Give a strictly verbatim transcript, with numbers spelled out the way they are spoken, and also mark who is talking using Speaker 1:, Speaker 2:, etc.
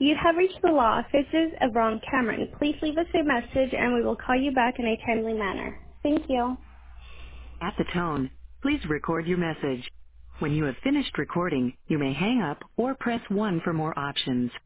Speaker 1: You have reached the law offices of Ron Cameron. Please leave us a message and we will call you back in a timely manner. Thank you.
Speaker 2: At the tone, please record your message. When you have finished recording, you may hang up or press one for more options.